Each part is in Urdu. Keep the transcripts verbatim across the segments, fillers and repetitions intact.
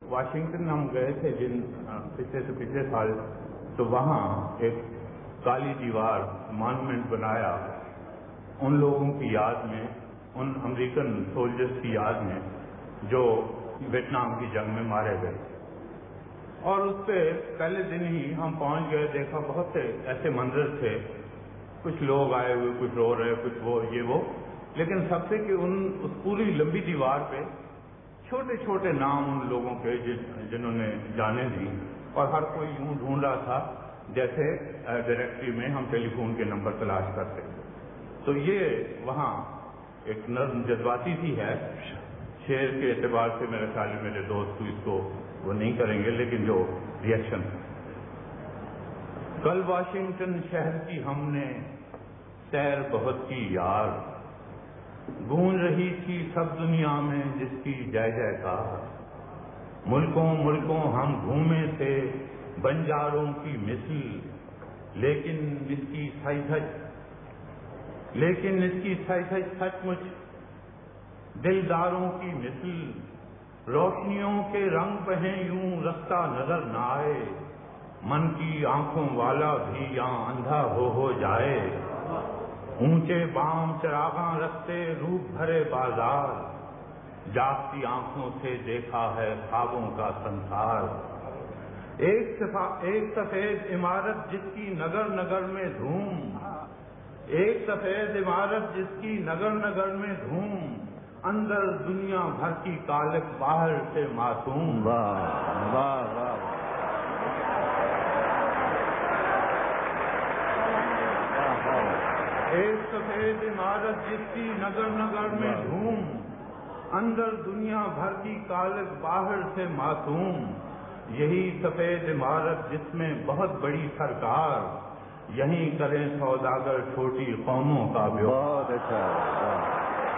واشنگٹن ہم گئے تھے جن پچھلے سے پچھلے سال، تو وہاں ایک کالی دیوار مانومنٹ بنایا ان لوگوں کی یاد میں، ان امریکن سولجرز کی یاد میں جو ویتنام کی جنگ میں مارے گئے. اور اس پہ پہلے دن ہی ہم پہنچ گئے، دیکھا بہت سے ایسے منظر تھے، کچھ لوگ آئے ہوئے، کچھ رو رہے، کچھ وہ یہ وہ، لیکن سب سے کہ ان اس پوری لمبی دیوار پہ چھوٹے چھوٹے نام ان لوگوں کے جنہوں نے جانیں دی، اور ہر کوئی یوں ڈھونڈ رہا تھا جیسے ڈائریکٹری میں ہم ٹیلی فون کے نمبر تلاش کرتے. تو یہ وہاں ایک نظم جذباتی سی ہے، شعر کے اعتبار سے میرے خیال میں میرے دوست اس کو وہ نہیں کریں گے، لیکن جو ریئیکشن. کل واشنگٹن شہر کی ہم نے سیر بہت کی یار، گونج رہی تھی سب دنیا میں جس کی جے جے کار. ملکوں ملکوں ہم گھومے تھے بنجاروں کی مثل، لیکن اس کی سچ سچ لیکن اس کی سچ سچ سچ مچ دلداروں کی مثل. روشنیوں کے رنگ بہیں یوں رستہ نظر نہ آئے، من کی آنکھوں والا بھی یہاں اندھا ہو ہو جائے. اونچے بام چراغاں رکھتے روپ بھرے بازار، جاگتی آنکھوں سے دیکھا ہے خوابوں کا سنسار. ایک ایک سفید عمارت جس کی نگر نگر میں دھوم، ایک سفید عمارت جس کی نگر نگر میں دھوم، اندر دنیا بھر کی کالک باہر سے معصوم. واہ واہ واہ. ایک سفید عمارت جس کی نگر نگر میں دھوم، اندر دنیا بھر کی کالک باہر سے معصوم. یہی سفید عمارت جس میں بہت بڑی سرکار، یہیں کریں سوداگر چھوٹی قوموں کا بیوپار. بہت اچھا.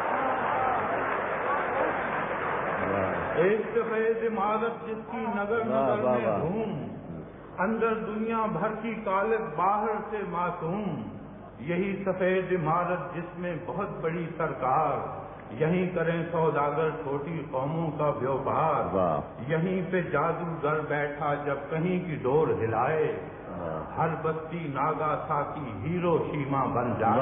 ایک سفید عمارت جس کی نگر نگر میں دھوم، اندر دنیا بھر کی کالک باہر سے معصوم. یہی سفید عمارت جس میں بہت بڑی سرکار، یہیں کریں سوداگر چھوٹی قوموں کا بیوپار. یہیں پہ جادوگر بیٹھا جب کہیں کی ڈور ہلائے، ہر بستی ناگا ساکی ہیرو شیما بن جائے.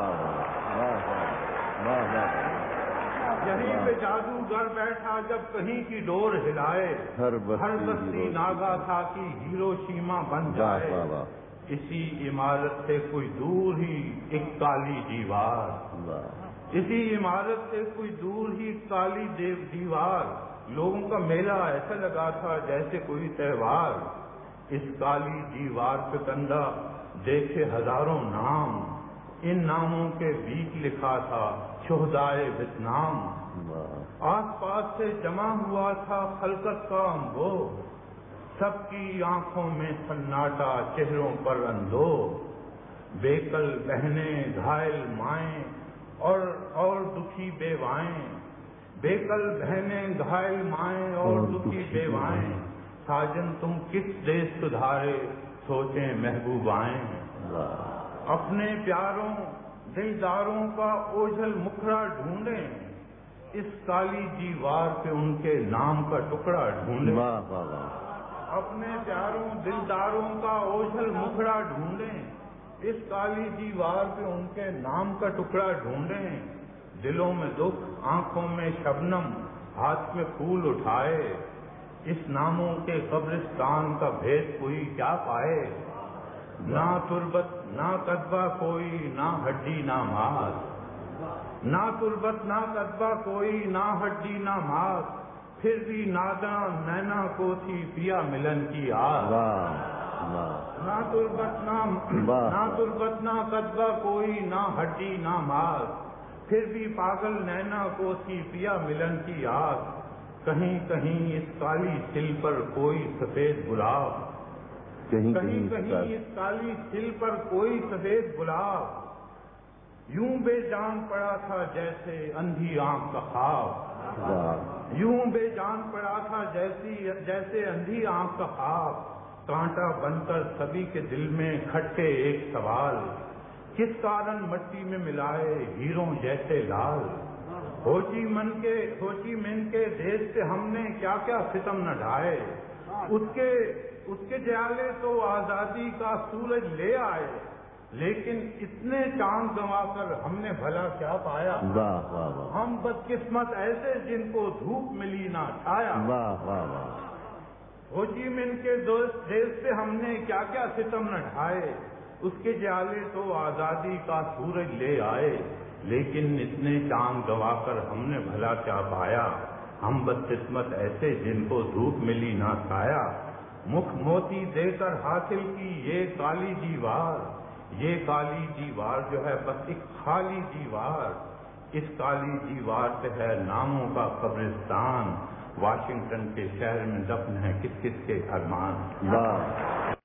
یہیں پہ جادوگر بیٹھا جب کہیں کی ڈور ہلائے، ہر بستی ناگا ساکی ہیرو شیما بن جائے. اسی عمارت سے کوئی دور ہی ایک کالی دیوار، اسی عمارت سے کوئی دور ہی کالی دیو دیوار. لوگوں کا میلہ ایسا لگا تھا جیسے کوئی تہوار. اس کالی دیوار پہ کندہ دیکھے ہزاروں نام، ان ناموں کے بیچ لکھا تھا شہدائے ویتنام. آس پاس سے جمع ہوا تھا خلقت کا انبو، سب کی آنکھوں میں سناٹا چہروں پر اندو. بیکل بہنیں گھائل مائیں اور اور دکھی بیوائیں، بیکل بہنیں گھائل مائیں اور دکھی بیوائیں. ساجن تم کس دیش سدھارے سوچیں محبوبائیں. اپنے پیاروں دلداروں کا اوجھل مکھڑا ڈھونڈیں، اس کالی دیوار پہ ان کے نام کا ٹکڑا ڈھونڈیں. اپنے پیاروں دلداروں کا اوجھل مکھڑا ڈھونڈیں، اس کالی دیوار پہ ان کے نام کا ٹکڑا ڈھونڈیں. دلوں میں دکھ آنکھوں میں شبنم ہاتھ میں پھول اٹھائے، اس ناموں کے قبرستان کا بھید کوئی کیا پائے. نہ تربت نہ کتبہ کوئی نہ ہڈی نہ ماس، نہ تربت نہ کتبہ کوئی نہ ہڈی نہ ماس. پھر بھی ناداں نینا کو تھی پیا ملن کی آس. نہ تربت نہ نہ تربت نہ کتبہ کوئی نہ ہڈی نہ ماس، پھر بھی پاگل نینا کو تھی پیا ملن کی آس. کہیں کہیں اس کالی سل پر کوئی سفید گلاب، کہیں کہیں اس کالی سل پر کوئی سفید گلاب. یوں بے جان پڑا تھا جیسے اندھی آنکھ کا خواب، یوں بے جان پڑا تھا جیسی جیسے اندھی آنکھ کا خواب. کانٹا بن کر سبھی کے دل میں کھٹکے ایک سوال، کس کارن مٹی میں ملائے ہیروں جیسے لال. ہو چی من کے ہو چی من کے دیش سے ہم نے کیا کیا ستم نہ ڈھائے، اس کے اس کے جیالے تو آزادی کا سورج لے آئے، لیکن اتنے چاند گنوا کر ہم نے بھلا کیا پایا، واہ واہ واہ، ہم بدقسمت ایسے جن کو دھوپ ملی نہ چھایا، واہ واہ واہ، ہو چی من کے دیش سے ہم نے کیا کیا ستم نہ ڈھائے، اس کے جیالے تو آزادی کا سورج لے آئے، لیکن اتنے چاند گوا کر ہم نے بھلا کیا پایا، ہم بدقسمت ایسے جن کو دھوپ ملی نہ چھایا، مکھ موتی دے کر حاصل کی یہ کالی دیوار، یہ کالی دیوار جو ہے بس ایک خالی دیوار، اس کالی دیوار سے ہے ناموں کا قبرستان، واشنگٹن کے شہر میں دفن ہے کس کس کے ارمان۔